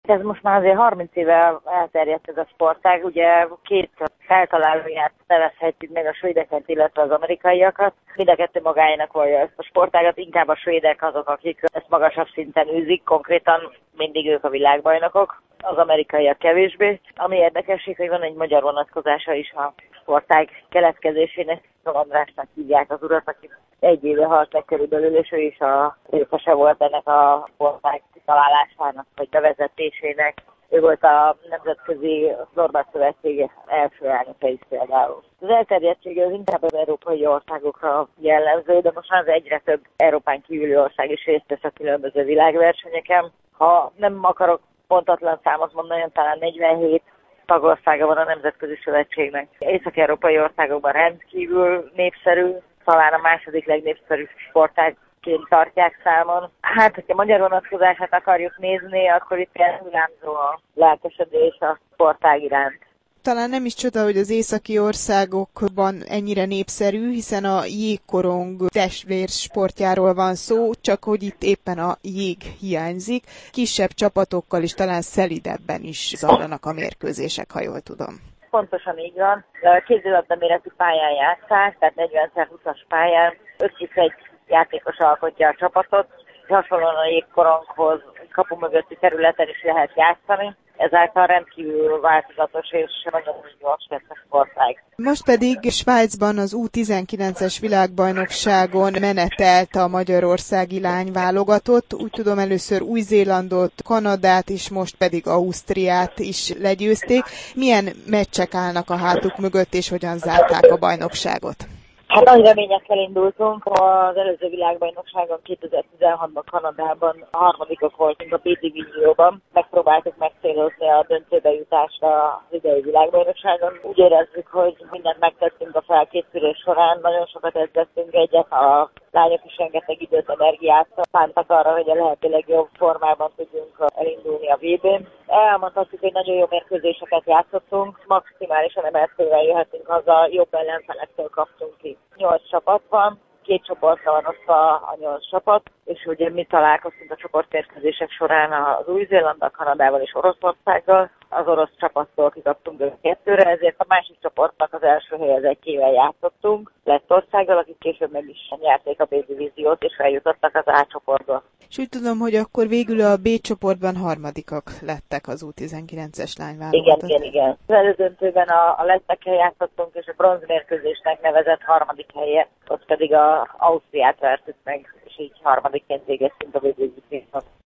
Ez most már azért 30 éve elterjedt ez a sportág, ugye két feltalálóját nevezhetjük meg, a svédeket, illetve az amerikaiakat. Mind a kettő magáénak vallja ezt a sportágat, inkább a svédek azok, akik ezt magasabb szinten űzik, konkrétan mindig ők a világbajnokok, az amerikaiak kevésbé. Ami érdekesség, hogy van egy magyar vonatkozása is a sportág keletkezésének. Andrásnak hívják az urat, aki 1 éve halt meg körülbelül, és ő is a részese volt ennek a sportág kitalálásának, vagy bevezetésének. Ő volt a Nemzetközi Szorbat Szövetség első elnöke is például. Az elterjedtsége az inkább az európai országokra jellemző, de most már egyre több Európán kívüli ország is részt vesz a különböző világversenyeken. Ha nem akarok pontatlan számot mondani, talán 47 tagországa van a Nemzetközi Szövetségnek. Észak-európai országokban rendkívül népszerű, talán a második legnépszerűbb sportágként tartják számon. Hát, hogyha magyar vonatkozását akarjuk nézni, akkor itt hullámzó a lelkesedés a sportág iránt. Talán nem is csoda, hogy az északi országokban ennyire népszerű, hiszen a jégkorong testvérsportjáról van szó, csak hogy itt éppen a jég hiányzik. Kisebb csapatokkal is talán szelidebben is zajlanak a mérkőzések, ha jól tudom. Pontosan így van. Kézilabda méretű pályán játsszák, tehát 40x20-as pályán 5-1 játékos alkotja a csapatot. Hasonlóan a jégkoronghoz kapu mögötti területen is lehet játszani. Ezáltal rendkívül változatos és nagyon gyors lesz a sportág. Most pedig Svájcban az U19-es világbajnokságon menetelt a magyarországi lányválogatott. Úgy tudom, először Új-Zélandot, Kanadát és most pedig Ausztriát is legyőzték. Milyen meccsek állnak a hátuk mögött, és hogyan zárták a bajnokságot? Hát nagy reményekkel indultunk. Az előző világbajnokságon 2016-ban Kanadában a harmadikok voltunk a B divízióban. Megpróbáltuk megcélozni a döntőbe jutást az idei világbajnokságon. Úgy érezzük, hogy mindent megtettünk a felkészülés során. Nagyon sokat edzett egyet, a lányok is rengeteg időt, energiát szántak arra, hogy a lehető legjobb formában tudjunk elindulni a VB-n. Elmondhatjuk, hogy nagyon jó mérkőzéseket játszottunk, maximálisan emeltővel jöhetünk haza, jobb ellenfelektől kaptunk ki. 8 csapat van, 2 csoportra van osztva a 8 csapat, és ugye mi találkoztunk a csoportmérkőzések során az Új-Zélanddal, Kanadával és Oroszországgal. Az orosz csapattól kikaptunk 2-re, ezért a másik csoportnak az első helyezettjével játszottunk, Lettországgal, akik később meg is nyerték a B divíziót, és feljutottak az A csoportba. És úgy tudom, hogy akkor végül a B csoportban harmadikak lettek az U19-es lányválogatott. Igen. Az elődöntőben a lettekkel játszottunk, és a bronzmérkőzésnek nevezett harmadik helye, ott pedig az Ausztriát vertük meg, és így harmadikként végeztünk a B divíziót.